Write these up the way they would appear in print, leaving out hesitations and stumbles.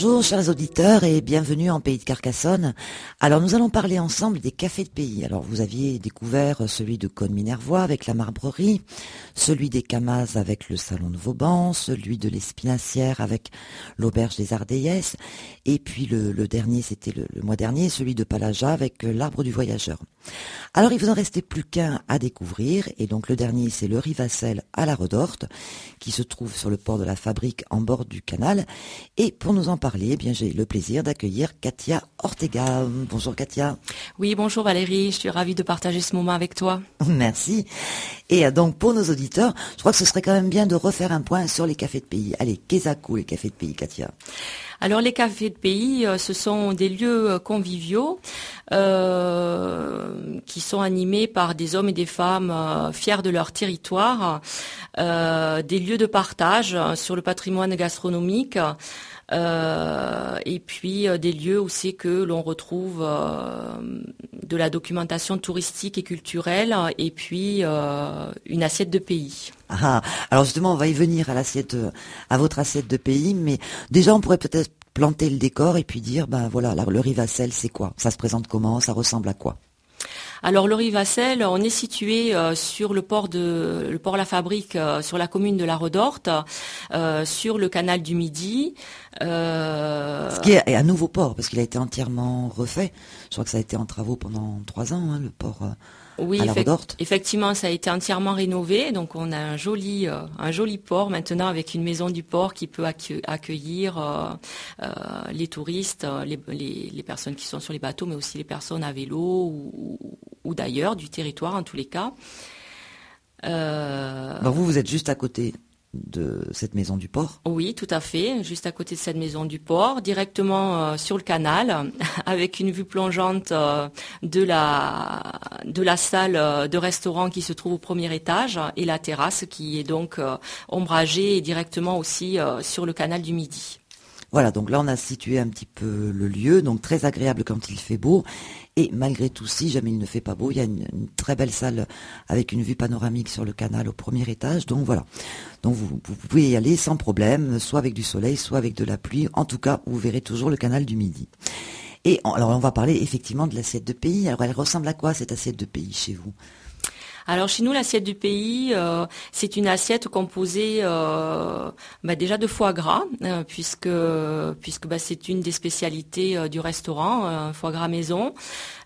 Bonjour chers auditeurs et bienvenue en Pays de Carcassonne. Alors nous allons parler ensemble des cafés de pays. Alors vous aviez découvert celui de Cosne-Minervois avec la Marbrerie, celui des Camas avec le Salon de Vauban, celui de l'Espinassière avec l'Auberge des Ardèyes et puis le dernier, c'était le mois dernier, celui de Palaja avec l'Arbre du Voyageur. Alors il vous en restait plus qu'un à découvrir et donc le dernier c'est le Rivassel à la Redorte qui se trouve sur le port de la Fabrique en bord du canal. Et pour nous en parler, eh bien, j'ai le plaisir d'accueillir Katia Ortega. Bonjour Katia. Oui, bonjour Valérie, je suis ravie de partager ce moment avec toi. Merci. Et donc pour nos auditeurs, je crois que ce serait quand même bien de refaire un point sur les cafés de pays. Allez, qu'est-ce les cafés de pays, Katia? Alors les cafés de pays, ce sont des lieux conviviaux qui sont animés par des hommes et des femmes fiers de leur territoire, des lieux de partage sur le patrimoine gastronomique. Et puis des lieux aussi que l'on retrouve de la documentation touristique et culturelle et puis une assiette de pays. Ah, alors justement on va y venir à votre assiette de pays, mais déjà on pourrait peut-être planter le décor et puis dire ben voilà, le Rivassel c'est quoi? Ça se présente comment? Ça ressemble à quoi? Alors le Rivassel, on est situé sur le port La Fabrique, sur la commune de la Redorte, sur le canal du Midi. Ce qui est un nouveau port, parce qu'il a été entièrement refait. Je crois que ça a été en travaux pendant 3 ans, le port à la Redorte. Effectivement, ça a été entièrement rénové. Donc on a un joli port maintenant avec une maison du port qui peut accueillir les touristes, les personnes qui sont sur les bateaux, mais aussi les personnes à vélo ou d'ailleurs, du territoire en tous les cas. Alors vous êtes juste à côté de cette maison du port? Oui, tout à fait, juste à côté de cette maison du port, directement sur le canal, avec une vue plongeante de la salle de restaurant qui se trouve au premier étage et la terrasse qui est donc ombragée et directement aussi sur le canal du Midi. Voilà, donc là on a situé un petit peu le lieu, donc très agréable quand il fait beau. Et malgré tout, si jamais il ne fait pas beau, il y a une très belle salle avec une vue panoramique sur le canal au premier étage. Donc voilà, donc vous pouvez y aller sans problème, soit avec du soleil, soit avec de la pluie. En tout cas, vous verrez toujours le canal du Midi. Et alors on va parler effectivement de l'assiette de pays. Alors elle ressemble à quoi cette assiette de pays chez vous? Alors chez nous, l'assiette du pays, c'est une assiette composée déjà de foie gras, puisque c'est une des spécialités du restaurant, foie gras maison,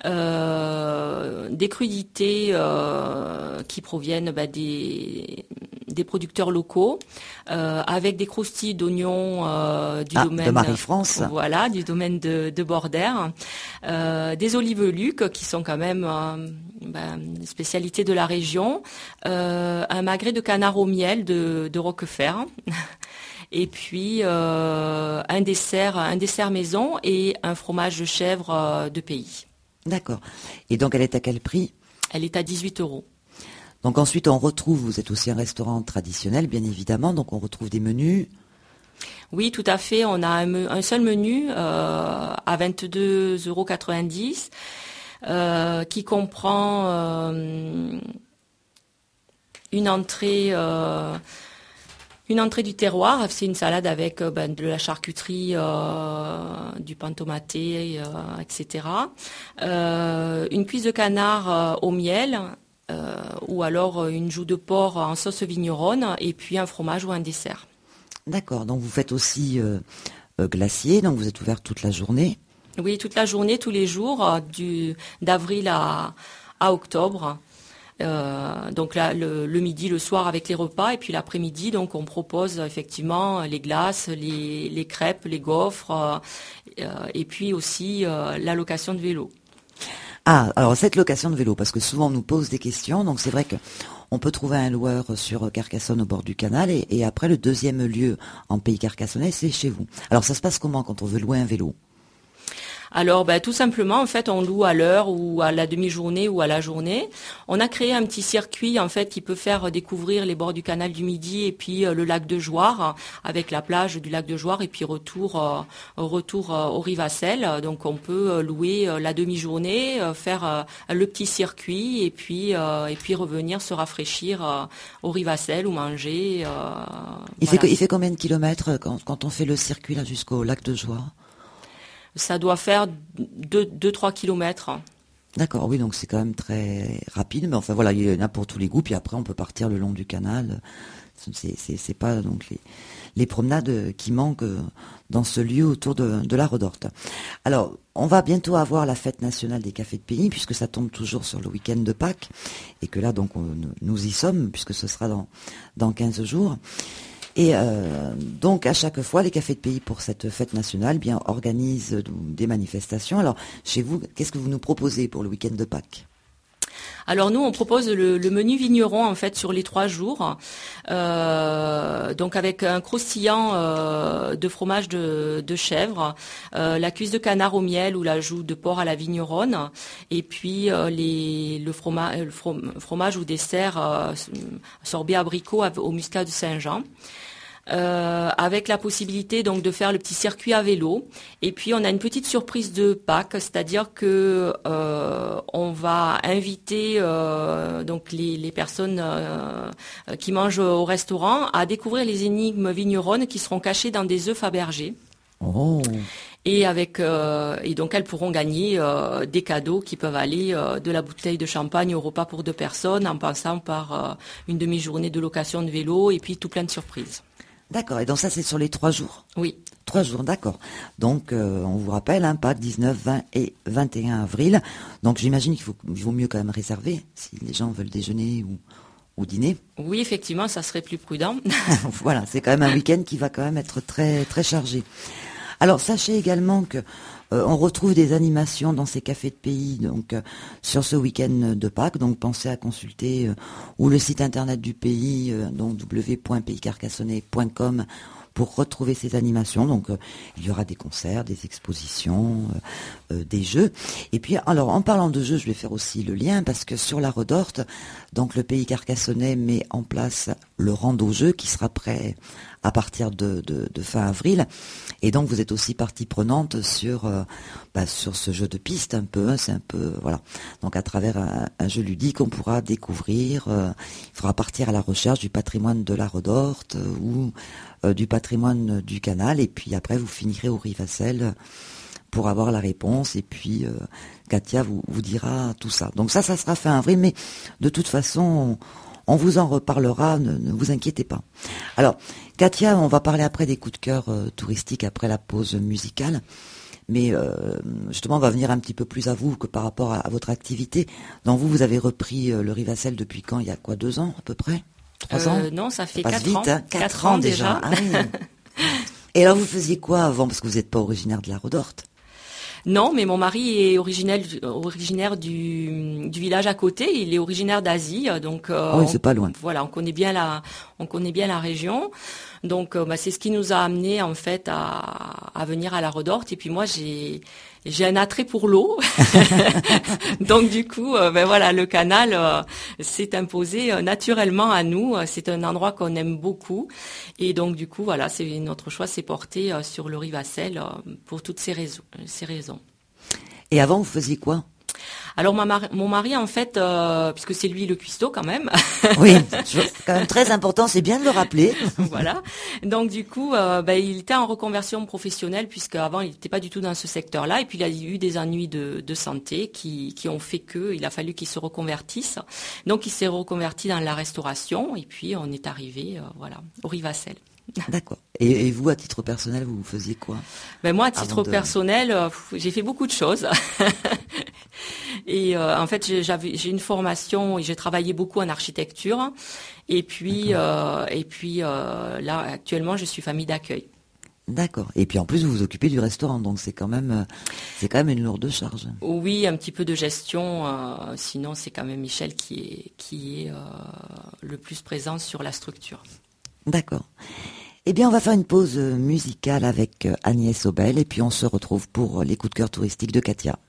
des crudités qui proviennent des producteurs locaux, avec des croustilles d'oignons du domaine de Marie-France. Voilà, du domaine de Bordère, des olives-luc qui sont quand même une spécialité de la région, un magret de canard au miel de Roquefort, et puis un dessert maison et un fromage de chèvre de pays. D'accord. Et donc elle est à quel prix? Elle est à 18 €. Donc ensuite on retrouve, vous êtes aussi un restaurant traditionnel bien évidemment, donc on retrouve des menus. Oui, tout à fait. On a un seul menu à 22,90 € qui comprend une entrée du terroir. C'est une salade avec de la charcuterie, du pain tomaté, etc. Une cuisse de canard au miel. Ou alors une joue de porc en sauce vigneronne et puis un fromage ou un dessert. D'accord, donc vous faites aussi glacier, donc vous êtes ouvert toute la journée? Oui, toute la journée, tous les jours, d'avril à octobre. Donc là, le midi, le soir avec les repas et puis l'après-midi, donc on propose effectivement les glaces, les crêpes, les gaufres et puis aussi la location de vélo. Ah, alors cette location de vélo, parce que souvent on nous pose des questions, donc c'est vrai que on peut trouver un loueur sur Carcassonne au bord du canal et après le deuxième lieu en pays carcassonnais, c'est chez vous. Alors ça se passe comment quand on veut louer un vélo? Alors, tout simplement, en fait, on loue à l'heure ou à la demi-journée ou à la journée. On a créé un petit circuit, en fait, qui peut faire découvrir les bords du canal du Midi et puis le lac de Jouarre, avec la plage du lac de Jouarre et puis retour au Rivacel. Donc, on peut louer la demi-journée, faire le petit circuit et puis revenir se rafraîchir au Rivacel ou manger. Il fait combien de kilomètres quand on fait le circuit là jusqu'au lac de Jouarre? Ça doit faire 2-3 kilomètres. D'accord, oui, donc c'est quand même très rapide, mais enfin voilà, il y en a pour tous les goûts, puis après on peut partir le long du canal. C'est pas donc les promenades qui manquent dans ce lieu autour de la Redorte. Alors, on va bientôt avoir la fête nationale des cafés de pays, puisque ça tombe toujours sur le week-end de Pâques, et que là donc nous y sommes, puisque ce sera dans 15 jours. Et donc à chaque fois, les cafés de pays pour cette fête nationale organisent des manifestations. Alors chez vous, qu'est-ce que vous nous proposez pour le week-end de Pâques ? Alors nous, on propose le menu vigneron en fait sur les 3 jours, donc avec un croustillant de fromage de chèvre, la cuisse de canard au miel ou la joue de porc à la vigneronne, et puis le fromage ou dessert sorbet abricot au muscat de Saint-Jean. Avec la possibilité donc de faire le petit circuit à vélo. Et puis on a une petite surprise de Pâques, c'est-à-dire que on va inviter donc les personnes qui mangent au restaurant à découvrir les énigmes vigneronnes qui seront cachées dans des œufs Fabergé. Oh. Et donc elles pourront gagner des cadeaux qui peuvent aller de la bouteille de champagne au repas pour 2 personnes, en passant par une demi-journée de location de vélo et puis tout plein de surprises. D'accord, et donc ça c'est sur les 3 jours. Oui. 3 jours, d'accord. Donc on vous rappelle, Pâques 19, 20 et 21 avril. Donc j'imagine qu'il vaut mieux quand même réserver si les gens veulent déjeuner ou dîner. Oui, effectivement, ça serait plus prudent. Voilà, c'est quand même un week-end qui va quand même être très très chargé. Alors sachez également que on retrouve des animations dans ces cafés de pays donc sur ce week-end de Pâques. Donc pensez à consulter ou le site internet du pays, donc www.payscarcassonnais.com pour retrouver ces animations. Donc il y aura des concerts, des expositions, des jeux. Et puis alors en parlant de jeux, je vais faire aussi le lien parce que sur la Redorte, donc le Pays Carcassonnais met en place le rando-jeu qui sera prêt à partir de fin avril. Et donc vous êtes aussi partie prenante sur ce jeu de piste un peu, c'est un peu voilà. Donc à travers un jeu ludique, on pourra découvrir, il faudra partir à la recherche du patrimoine de la Redorte ou du patrimoine du canal, et puis après vous finirez au Rivacel pour avoir la réponse, et puis Katia vous dira tout ça. Donc ça sera fin avril, mais de toute façon on vous en reparlera, ne vous inquiétez pas. Alors, Katia, on va parler après des coups de cœur touristiques après la pause musicale. Mais justement, on va venir un petit peu plus à vous que par rapport à votre activité. Donc vous avez repris le Rivacel depuis quand ? Il y a quoi, 2 ans à peu près ? 3 ans ? Non, ça fait ça passe 4 ans. Vite, hein, 4 ans déjà. Ah, oui. Et alors vous faisiez quoi avant ? Parce que vous n'êtes pas originaire de la Redorte. Non, mais mon mari est originaire du village à côté. Il est originaire d'Asie, donc oui, c'est pas loin. Voilà, on connaît bien la région. Donc c'est ce qui nous a amené en fait à venir à la Redorte. Et puis moi j'ai un attrait pour l'eau, donc du coup voilà, le canal s'est imposé naturellement à nous. C'est un endroit qu'on aime beaucoup, et donc du coup voilà, notre choix s'est porté sur le Rivacel pour toutes ces raisons. Et avant vous faisiez quoi ? Alors mon mari en fait, puisque c'est lui le cuistot quand même. Oui, c'est quand même très important, c'est bien de le rappeler. Voilà. Donc du coup, il était en reconversion professionnelle puisque avant il n'était pas du tout dans ce secteur-là, et puis il a eu des ennuis de santé qui ont fait qu'il a fallu qu'il se reconvertisse. Donc il s'est reconverti dans la restauration, et puis on est arrivé au Rivacel. D'accord. Et vous, à titre personnel, vous faisiez quoi ? Moi, à titre personnel, j'ai fait beaucoup de choses. Et en fait, j'ai une formation et j'ai travaillé beaucoup en architecture. Et puis là, actuellement, je suis famille d'accueil. D'accord. Et puis en plus, vous vous occupez du restaurant, donc c'est quand même une lourde charge. Oui, un petit peu de gestion. Sinon, c'est quand même Michel qui est le plus présent sur la structure. D'accord. Eh bien, on va faire une pause musicale avec Agnès Obel et puis on se retrouve pour les coups de cœur touristiques de Katia.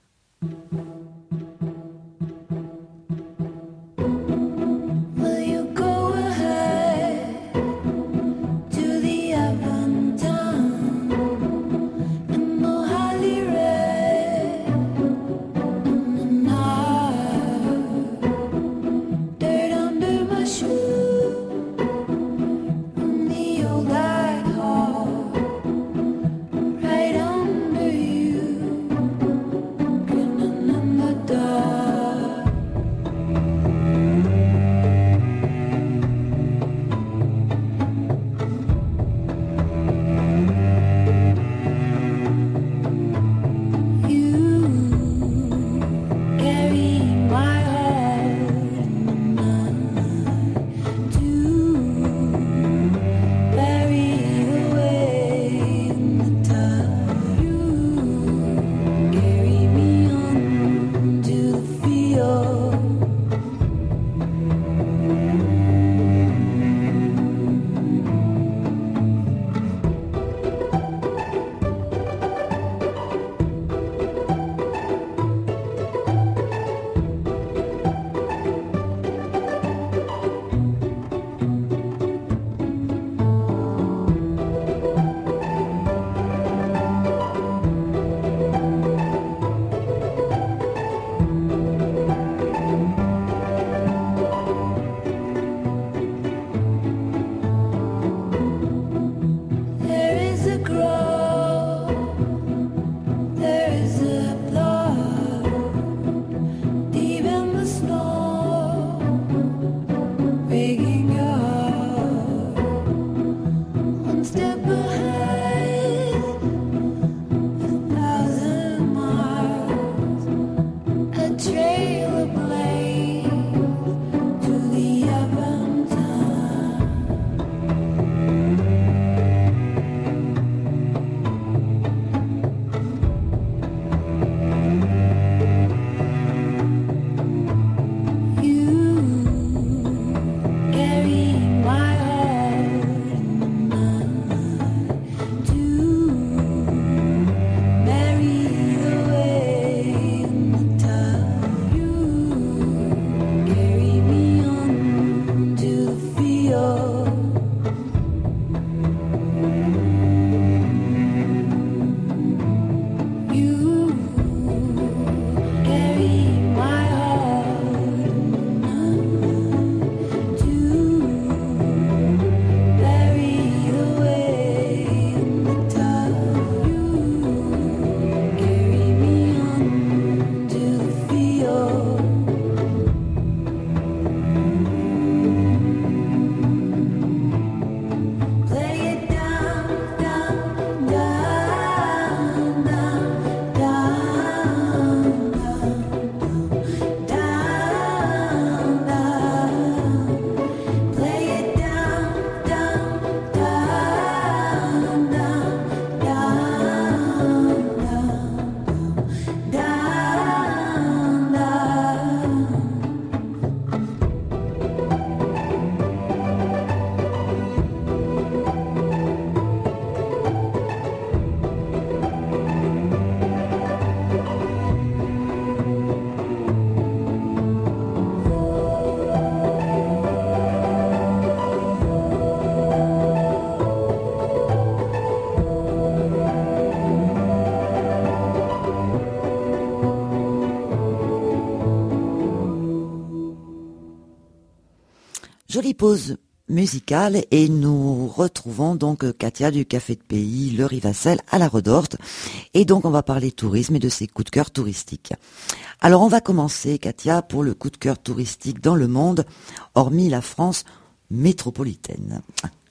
Jolie pause musicale et nous retrouvons donc Katia du Café de Pays, le Rivacel à la Redorte. Et donc on va parler tourisme et de ses coups de cœur touristiques. Alors on va commencer, Katia, pour le coup de cœur touristique dans le monde, hormis la France métropolitaine.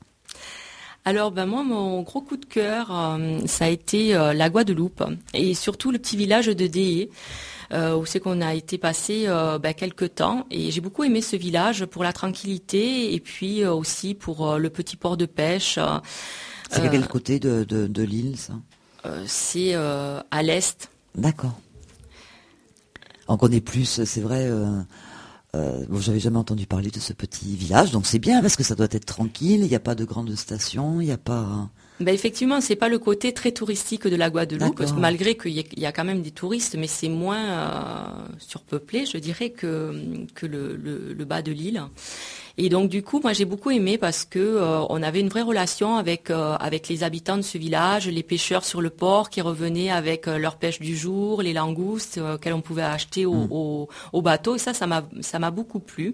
Alors moi mon gros coup de cœur ça a été la Guadeloupe et surtout le petit village de Déé. Où c'est qu'on a été passé quelques temps et j'ai beaucoup aimé ce village pour la tranquillité et puis aussi pour le petit port de pêche. C'est à quel côté de l'île ça? C'est à l'est. D'accord. On connaît plus, c'est vrai, Bon, j'avais jamais entendu parler de ce petit village, donc c'est bien parce que ça doit être tranquille. Il n'y a pas de grande station, il n'y a pas. Ben effectivement, c'est pas le côté très touristique de la Guadeloupe, parce que D'accord. malgré qu'il y a quand même des touristes, mais c'est moins surpeuplé, je dirais, que le bas de l'île. Et donc du coup, moi j'ai beaucoup aimé parce que on avait une vraie relation avec les habitants de ce village, les pêcheurs sur le port qui revenaient avec leur pêche du jour, les langoustes qu'elles on pouvait acheter au bateau. Et ça m'a beaucoup plu.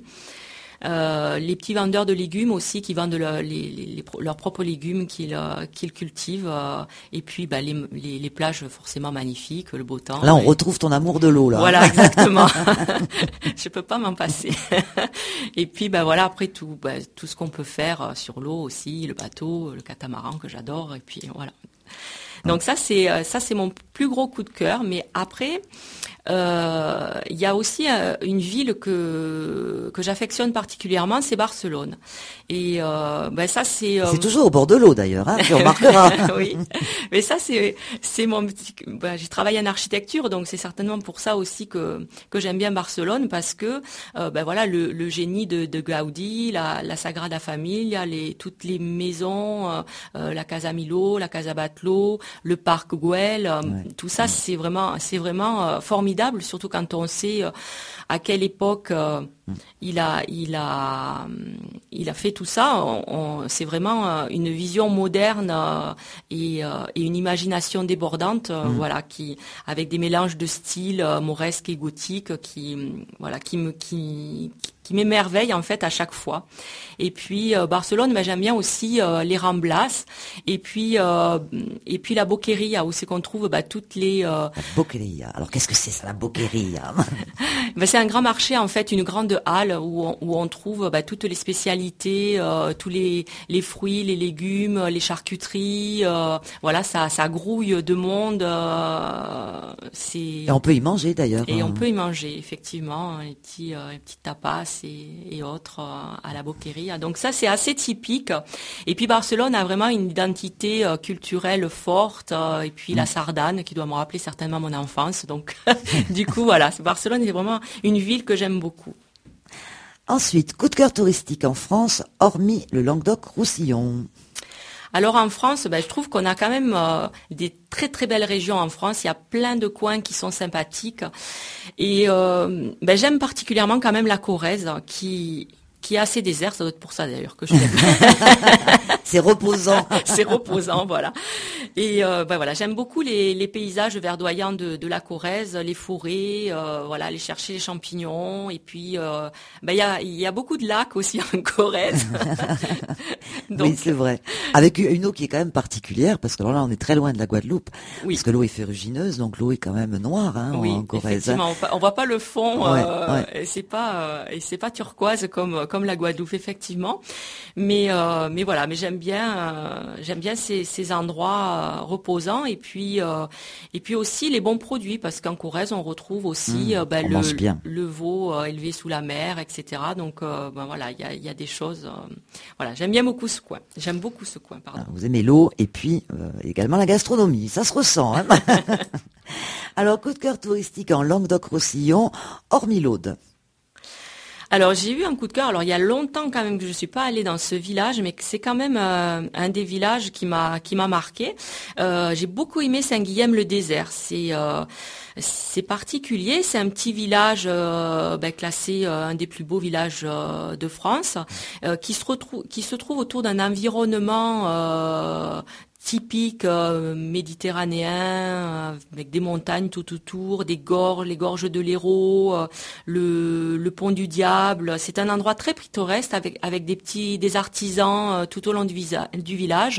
Les petits vendeurs de légumes aussi qui vendent leurs propres légumes qu'ils cultivent, et puis les plages forcément magnifiques, le beau temps. Là, on retrouve ton amour de l'eau, là. Voilà, exactement. Je peux pas m'en passer. Et puis voilà, après tout ce qu'on peut faire sur l'eau aussi, le bateau, le catamaran que j'adore, et puis voilà. Donc ça c'est mon plus gros coup de cœur. Mais après, il y a aussi une ville que j'affectionne particulièrement, c'est Barcelone. Et ça c'est. C'est toujours au bord de l'eau d'ailleurs, hein, tu remarqueras. Oui, mais ça c'est mon petit. J'ai travaillé en architecture, donc c'est certainement pour ça aussi que j'aime bien Barcelone, parce que voilà le génie de Gaudí, la Sagrada Familia, toutes les maisons, la Casa Miló, la Casa Batlló, le parc Güell, tout ça c'est vraiment formidable, surtout quand on sait à quelle époque il a fait tout ça. C'est vraiment une vision moderne et une imagination débordante, voilà, qui avec des mélanges de styles mauresques et gothiques qui m'émerveille en fait à chaque fois. Et puis Barcelone, j'aime bien aussi les Ramblas, et puis la Boqueria, où c'est qu'on trouve toutes les La Boqueria. Alors qu'est-ce que c'est ça, la Boqueria? c'est un grand marché en fait, une grande halle où on trouve toutes les spécialités, tous les fruits, les légumes, les charcuteries, voilà, ça grouille de monde. Et on peut y manger d'ailleurs. Et on peut y manger effectivement, les petits tapas et autres à la Boqueria. Donc ça c'est assez typique. Et puis Barcelone a vraiment une identité culturelle forte, et puis la Sardane qui doit me rappeler certainement mon enfance. Donc du coup voilà, Barcelone est vraiment une ville que j'aime beaucoup. Ensuite, coup de cœur touristique en France, hormis le Languedoc-Roussillon. Alors en France, je trouve qu'on a quand même des très très belles régions en France. Il y a plein de coins qui sont sympathiques. Et j'aime particulièrement quand même la Corrèze, qui est assez désert. Ça doit être pour ça d'ailleurs que je l'aime. C'est reposant. C'est reposant, voilà. Et voilà, j'aime beaucoup les paysages verdoyants de la Corrèze, les forêts, voilà, aller chercher les champignons. Et puis il y a beaucoup de lacs aussi en Corrèze. Donc, oui, c'est vrai. Avec une eau qui est quand même particulière, parce que alors là on est très loin de la Guadeloupe, parce que l'eau est ferrugineuse, donc l'eau est quand même noire, hein, oui, en Corrèze. Effectivement, on voit pas le fond, et c'est pas turquoise comme la Guadeloupe effectivement. Mais voilà, mais j'aime bien ces endroits reposants, et puis aussi les bons produits, parce qu'en Corrèze on retrouve aussi le veau élevé sous la mer, etc. Donc voilà, il y a des choses. Voilà, j'aime beaucoup ce coin. J'aime beaucoup ce coin, pardon. Alors, vous aimez l'eau et puis également la gastronomie, ça se ressent. Hein. Alors, coup de cœur touristique en Languedoc-Roussillon, hormis l'Aude. Alors j'ai eu un coup de cœur. Alors il y a longtemps quand même que je suis pas allée dans ce village, mais c'est quand même un des villages qui m'a marqué. J'ai beaucoup aimé Saint-Guilhem-le-Désert. C'est particulier. C'est un petit village classé un des plus beaux villages de France, qui se trouve autour d'un environnement typique méditerranéen, avec des montagnes tout autour, les gorges de l'Hérault, le pont du Diable. C'est un endroit très pittoresque avec des artisans tout au long du village.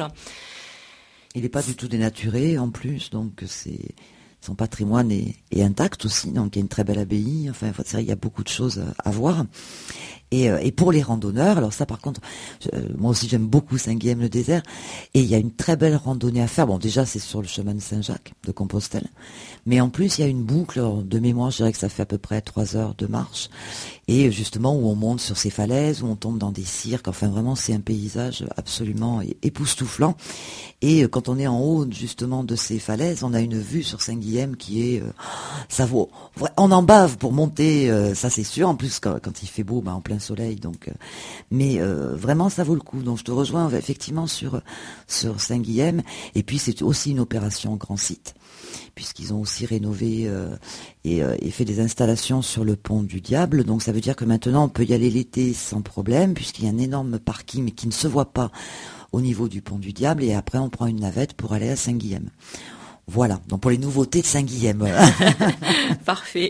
Il n'est pas du tout dénaturé en plus, donc son patrimoine est intact aussi, donc il y a une très belle abbaye. Enfin, il y a beaucoup de choses à voir. Et pour les randonneurs, alors ça par contre, moi aussi j'aime beaucoup Saint-Guilhem-le-Désert, et il y a une très belle randonnée à faire. Bon, déjà c'est sur le chemin de Saint-Jacques de Compostelle, mais en plus il y a une boucle de mémoire, je dirais que ça fait à peu près 3 heures de marche, et justement où on monte sur ces falaises, où on tombe dans des cirques, enfin vraiment c'est un paysage absolument époustouflant. Et quand on est en haut justement de ces falaises, on a une vue sur Saint-Guilhem qui est, ça vaut, on en bave pour monter, ça c'est sûr, en plus quand il fait beau, en plein soleil, donc, mais vraiment ça vaut le coup. Donc je te rejoins effectivement sur Saint-Guilhem, et puis c'est aussi une opération grand site, puisqu'ils ont aussi rénové et fait des installations sur le pont du Diable. Donc ça veut dire que maintenant on peut y aller l'été sans problème, puisqu'il y a un énorme parking mais qui ne se voit pas au niveau du pont du Diable, et après on prend une navette pour aller à Saint-Guilhem. Voilà, donc pour les nouveautés de Saint-Guilhem. Voilà. Parfait.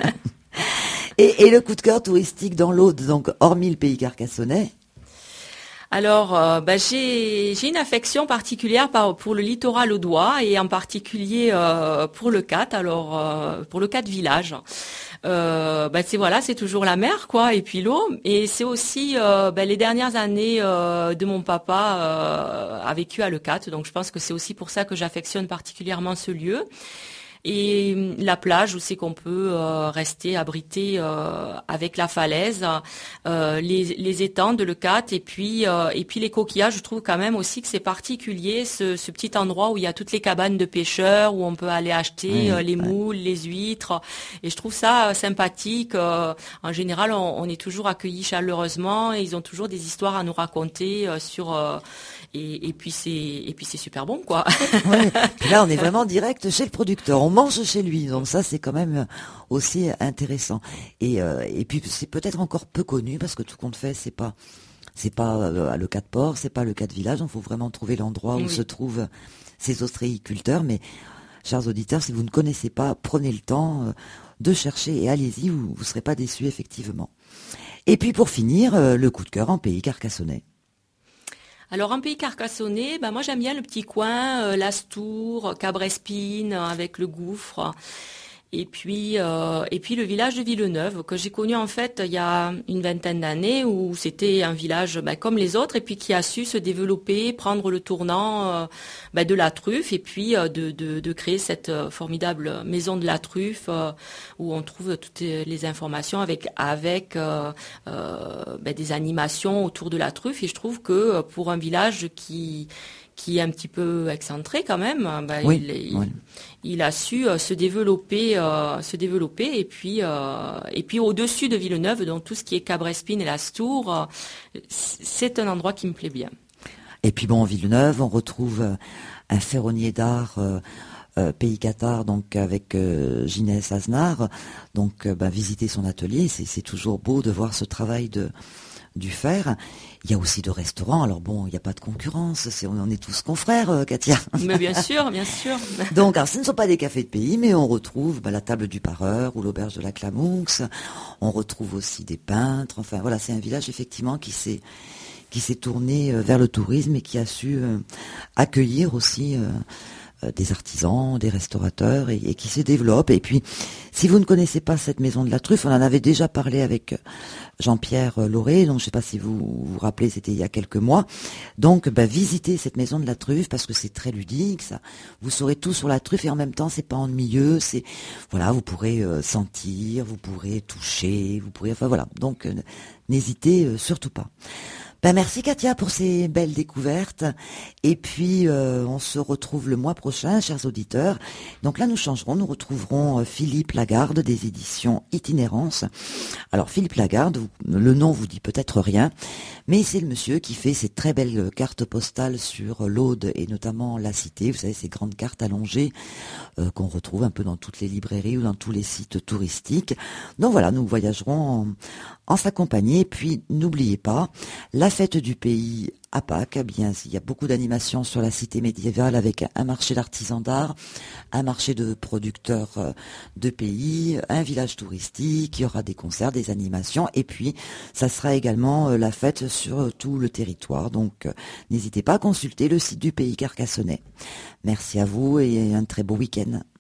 Et le coup de cœur touristique dans l'Aude, donc hormis le pays carcassonnais? Alors, j'ai une affection particulière pour le littoral audois, et en particulier pour le Cat. Alors, pour le Cat village. C'est toujours la mer, quoi, et puis l'eau. Et c'est aussi les dernières années de mon papa a vécu à Le Cat. Donc je pense que c'est aussi pour ça que j'affectionne particulièrement ce lieu. Et la plage où c'est qu'on peut rester abrité avec la falaise, les étangs de Le Cat, et puis les coquillages. Je trouve quand même aussi que c'est particulier ce petit endroit où il y a toutes les cabanes de pêcheurs, où on peut aller acheter les moules, les huîtres, et je trouve ça sympathique. En général, on est toujours accueillis chaleureusement, et ils ont toujours des histoires à nous raconter et puis c'est super bon, quoi. Ouais. Puis là, on est vraiment direct chez le producteur. On mange chez lui, donc ça c'est quand même aussi intéressant. Et puis c'est peut-être encore peu connu, parce que tout compte fait, c'est pas le Cat Port, c'est pas le Cat Village. Il faut vraiment trouver l'endroit où se trouvent ces ostréiculteurs. Mais chers auditeurs, si vous ne connaissez pas, prenez le temps de chercher, et allez-y, vous serez pas déçus effectivement. Et puis pour finir, le coup de cœur en pays carcassonnais. Alors en pays carcassonnais, moi j'aime bien le petit coin, Lastours, Cabrespine avec le gouffre, et puis le village de Villeneuve que j'ai connu en fait il y a une vingtaine d'années, où c'était un village comme les autres, et puis qui a su se développer, prendre le tournant de la truffe, et puis de créer cette formidable maison de la truffe où on trouve toutes les informations avec des animations autour de la truffe. Et je trouve que pour un village qui est un petit peu excentré quand même, il a su se développer, et puis au-dessus de Villeneuve, donc tout ce qui est Cabrespine et Lastours, c'est un endroit qui me plaît bien. Et puis Villeneuve, on retrouve un ferronnier d'art pays Qatar, donc avec Ginès Aznar, donc visiter son atelier, c'est toujours beau de voir ce travail du fer. Il y a aussi de restaurants. Alors il n'y a pas de concurrence, on est tous confrères, Katia. Mais bien sûr, bien sûr. Donc, alors, ce ne sont pas des cafés de pays, mais on retrouve la table du pareur ou l'auberge de la Clamoux. On retrouve aussi des peintres. Enfin, voilà, c'est un village effectivement qui s'est tourné vers le tourisme, et qui a su accueillir aussi des artisans, des restaurateurs, et qui se développe. Et puis, si vous ne connaissez pas cette maison de la truffe, on en avait déjà parlé avec Jean-Pierre Lauré, donc je ne sais pas si vous vous rappelez, c'était il y a quelques mois. Donc, visitez cette maison de la truffe, parce que c'est très ludique, ça. Vous saurez tout sur la truffe, et en même temps, c'est pas ennuyeux. Vous pourrez sentir, vous pourrez toucher, Donc, n'hésitez surtout pas. Merci Katia pour ces belles découvertes, et puis on se retrouve le mois prochain, chers auditeurs. Donc là nous retrouverons Philippe Lagarde des éditions Itinérance. Alors Philippe Lagarde, le nom vous dit peut-être rien, mais c'est le monsieur qui fait ces très belles cartes postales sur l'Aude, et notamment la Cité, vous savez, ces grandes cartes allongées qu'on retrouve un peu dans toutes les librairies ou dans tous les sites touristiques. Donc voilà, nous voyagerons en sa compagnie. Et puis n'oubliez pas, la fête du pays à Pâques, il y a beaucoup d'animations sur la cité médiévale, avec un marché d'artisans d'art, un marché de producteurs de pays, un village touristique, il y aura des concerts, des animations, et puis ça sera également la fête sur tout le territoire. Donc n'hésitez pas à consulter le site du pays carcassonnais. Merci à vous et un très beau week-end.